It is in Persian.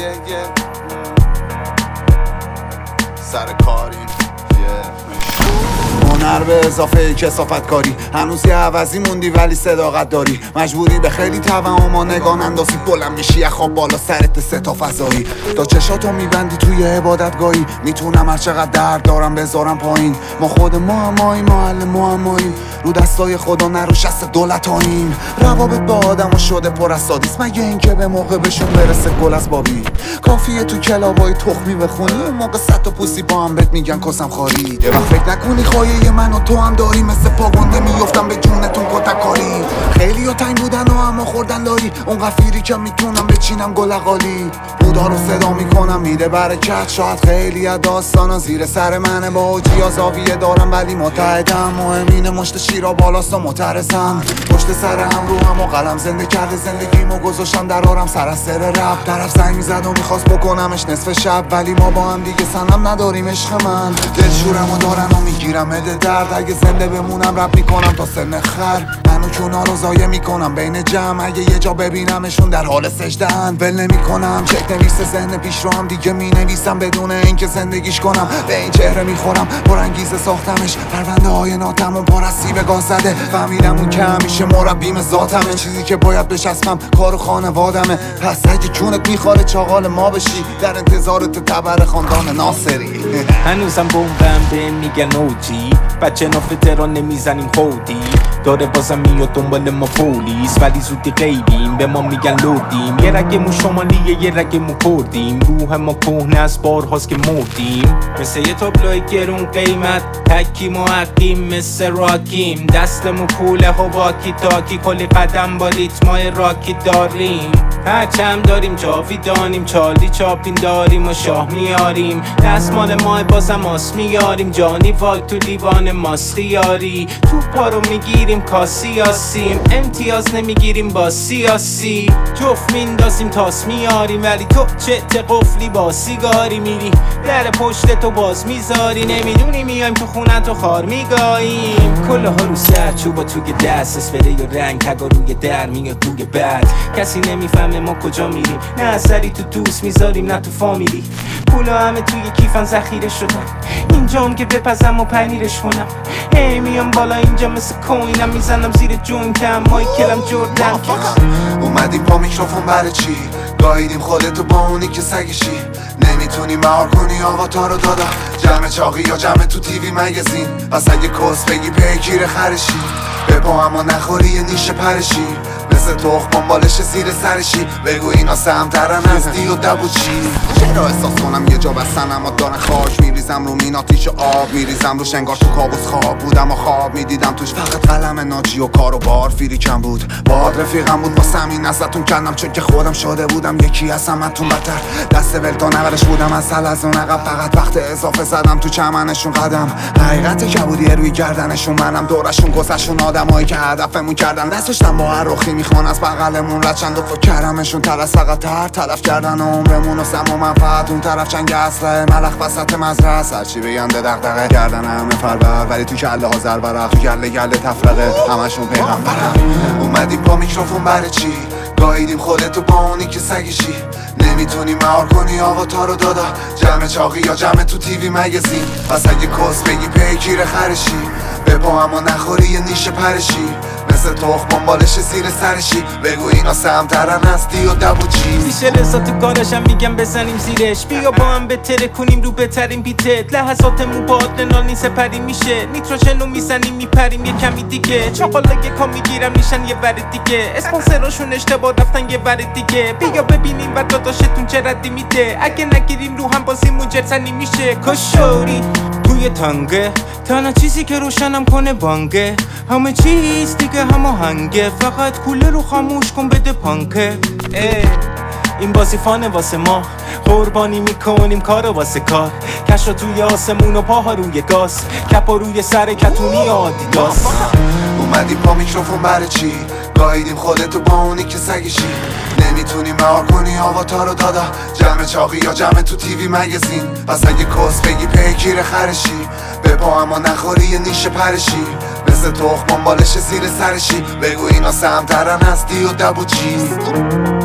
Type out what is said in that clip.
سر کاری هنر به اضافه کثافت کاری. هنوز یه عوضی موندی ولی صداقت داری. مجبوری به خیلی توهم و نگاه اندازی. بلند میشی از خواب بالا سرت سه تا فضایی. تا چشاتو میبندی توی عبادتگاهی. میتونم هر چقدر درد دارم بذارم پایین. ما خود معماییم، محل معماییم. رو دستای خدا نه رو شست دولتاییم. روابط با آدمو شده پر از سادیسم. مگه اینکه به موقع بهشون برسه گل از بابی. کافیه تو کلابای تخمی بخونی. اون موقع صد تا پوسی با هم بهت میگن کسم خاری. یه وقت فکر نکنی خواهی من و تو هم داری. مثل پاگنده میفتم به جونتون کتکاری. خیلی ها تنگ بودن و اما خوردن لاری. اون غفیری که میتونم بچینم گلقالی. بودا رو صدا میکنم میده برکت. شاید خیلی از داستانا زیر سر منه. با اوجی ها زاویه دارم ولی متحدم. مهمینه مشت شیرا بالاست و معترضم. پشت سر هم رو هم و قلم زنده کرده زندگیمو گذاشتم در آرم سر از سر رپ. طرف زنگ میزد و میخواست بکنمش نصف شب. ولی ما با هم دیگه سنم نداریم عشق من. دلشورمو دارن و میگیرم مده درد. اگه زنده بمونم رپ میکنم تا سن خر. منو چونا رو زایه میکنم بین جمع. اگه یه جا ببینمشون در حال سجده‌اند ول نمیکنم. چک نویس ذهن پیش رو هم دیگه مینویسم بدون اینکه زندگیش کنم. به این چهره میخورم پر انگیزه ساختمش. پرونده های ناتمون پر از سیب گاز زده. فهمیدم اون که همیشه مربیم ذاتمه. چیزی که باید بچسبم کارو خانوادمه. پس اگه جونت میخواره چاغال ما بشی. در انتظارت تبر خاندان ناصری. هنوزم بومبم به میگن اوجی. بچه نافته را نمیزنیم خودی. داره بازم میاد دنبال ما پولیس. ولی زودی غیبیم به ما میگن لودیم. یه رگمون شمالیه یه رگمون کردیم. روح ما کهنه از بارهاست که مردیم. مثل یه تابلوی گرون قیمت حکیم و حقیم مثل راکیم. دستمون کوله و واکی تاکی. کلی قدم با ریتمای راکی داریم. هرچم داریم جاویدانیم. چالی چاپین داریم و شاه میاریم. دستمال ما بازم آس میاریم. جانی واک تو لیوان ماست خیاری. توپا رو میگیریم کاسیاسیم. امتیاز نمیگیریم با سیاسی. جفت میندازیم تاس میاریم. ولی تو چه قفلی با سیگاری میری. در پشت تو باز میذاری. نمیدونی میایم تو خونه تو خار میگاییم. کله ها رو سر چوبا توی دست. اسفره و رنگ تگا روی در میاد توی بعد. کسی نمیفهمه ما کجا میریم. نه اثری تو دوست میذاریم نه تو فامیلی. پولا همه توی کیفن ذخیره شدن. اینجام که بپزم و پنیرش کنم. میام بالا اینجا مثل کوینم. میزنم زیر جوینتم مایکلم جردن. اومدیم با میکروفون برای چی؟ گاهیدیم خودتو با اونی که سگشی. نمیتونی مهار کنی آواتار رو دادا. جمع چاقی یا جمع تو تیوی مگزین. پس اگه کس بگی پیگیر خرشی. به پا اما نخوری یه نیشه پرشی. مثل تخم بمبالش زیر سرشی. بگو اینا سمترن از دی و دبو چی. چرا احساس کنم یه جا بستن اما دارن خاک. میریزم رو میناتیش آب. میریزم رو شنگار تو کابوس خواب بودم و خواب میدیدم توش. فقط قلم ناجی و کار و بار فیری کم بود. باد رفیقم بود واسه همین ازتون کندم. چون که خودم شده بودم یکی از همتون بدتر. دست ولتا نورش بودم از حلزون عقب. فقط وقت اضافه زدم تو چمنشون قدم. حقیقت کبودیه روی گردنشون. منم دورشون گذشون. آدمایی که هدفمون کردن. دستشتم با هر رخی میخوان از بغلمون رد چند و فکر کردمشون. تر فقط تلف کردن عمرمون و سم و منفعت. اون طرف چنگ اسلحه ملخ وسط مزرعه. هرچی بگن به دغدغه کردن همه فربر. ولی تو کله ها زرورق. تو گله تفرقه همشون پیغمبرم. اومدیم با میکروفون برای چی؟ گاهیدیم خودتو با اونی که سگشی. نمیتونی مهار کنی آواتار رو دادا. جمع چاقی یا جمع تو تیوی مگزین. پس اگه کس بگی پیگیر خرشی. به پا اما نخوری یه نیشه پرشی. مثل تخم بمبالش زیر سرشی. بگو اینا سمترن از دی و دبو چی. میشه رسا تو کارشم میگم بزنیم زیرش. بیا با هم بتره کنیم رو بترین بیتت. لحظاتمون با آدرنال نی سپری میشه. نیتروژنو میزنیم میپریم یه کمی دیگه. چاقالا یکا میگیرم میشن یه ور دیگه. اسپانسراشون اشتباه رفتن یه ور دیگه. بیا ببینیم و داداشتون چه ردی میده. اگه نگیریم رو هم بازیمون جرسنی میشه. کشوری توی تانگه. تنها چیزی که روشنم کنه بانگه. همه چیز دیگه هماهنگه. فقط کوله رو خاموش کن بده پانکه. این بازی فانه واسه ما. قربانی میکنیم کارو واسه کار. کشو توی آسمون و پاها روی گاز. کپا روی سر کتونی آدیداس. اومدیم با میکروفون برای چی؟ گاهیدیم خودتو با اونی که سگشی. نمیتونی مهار کنی آواتار رو دادا. جمع چاقی یا جمع تو تیوی مگزین. پس اگه کس بگی پیگیر خرشی. به پا اما نخوری یه نیشه پرشی. مثل تخم بمبالش زیر سرشی. بگو اینا سمترن از دی و دبو چی.